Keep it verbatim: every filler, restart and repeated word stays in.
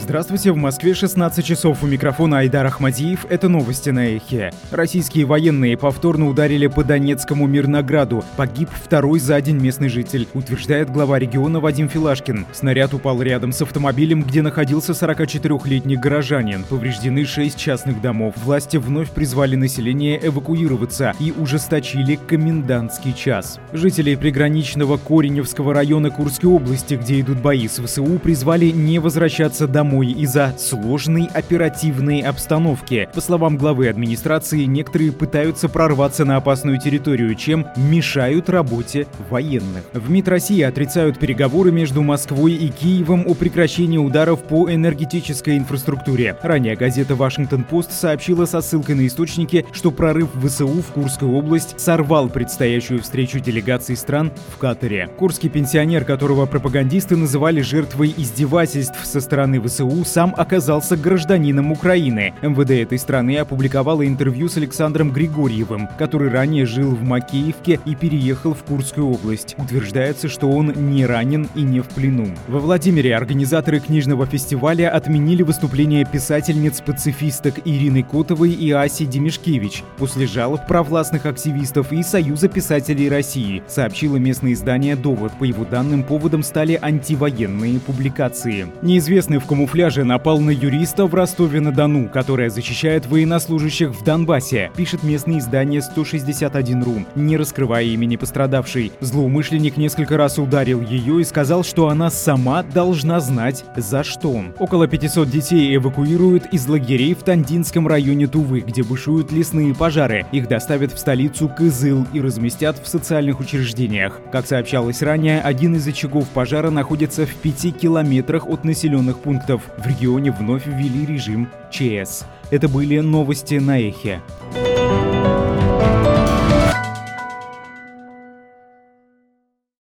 Здравствуйте, в Москве шестнадцать часов, у микрофона Айдар Ахмадиев. Это новости на Эхе. Российские военные повторно ударили по Донецкому Мирнограду. Погиб второй за день местный житель, утверждает глава региона Вадим Филашкин. Снаряд упал рядом с автомобилем, где находился сорокачетырёхлетний горожанин. Повреждены шесть частных домов. Власти вновь призвали население эвакуироваться и ужесточили комендантский час. Жителей приграничного Кореневского района Курской области, где идут бои с ВСУ, призвали не возвращаться домой из-за сложной оперативной обстановки. По словам главы администрации, некоторые пытаются прорваться на опасную территорию, чем мешают работе военных. В МИД России отрицают переговоры между Москвой и Киевом о прекращении ударов по энергетической инфраструктуре. Ранее газета «Вашингтон-Пост» сообщила со ссылкой на источники, что прорыв ВСУ в Курскую область сорвал предстоящую встречу делегаций стран в Катаре. Курский пенсионер, которого пропагандисты называли жертвой издевательств со стороны ВСУ, сам оказался гражданином Украины. МВД этой страны опубликовало интервью с Александром Григорьевым, который ранее жил в Макеевке и переехал в Курскую область. Утверждается, что он не ранен и не в плену. Во Владимире организаторы книжного фестиваля отменили выступление писательниц-пацифисток Ирины Котовой и Аси Демишкевич после жалоб провластных активистов и Союза писателей России, сообщило местное издание «Довод». По его данным, поводом стали антивоенные публикации. Неизвестный в камуфляже напал на юриста в Ростове-на-Дону, которая защищает военнослужащих в Донбассе, пишет местное издание сто шестьдесят один точка ру, не раскрывая имени пострадавшей. Злоумышленник несколько раз ударил ее и сказал, что она сама должна знать, за что. Около пятисот детей эвакуируют из лагерей в Тандинском районе Тувы, где бушуют лесные пожары. Их доставят в столицу Кызыл и разместят в социальных учреждениях. Как сообщалось ранее, один из очагов пожара находится в пяти километрах от населенных пунктов. В регионе вновь ввели режим ЧС. Это были новости на Эхе.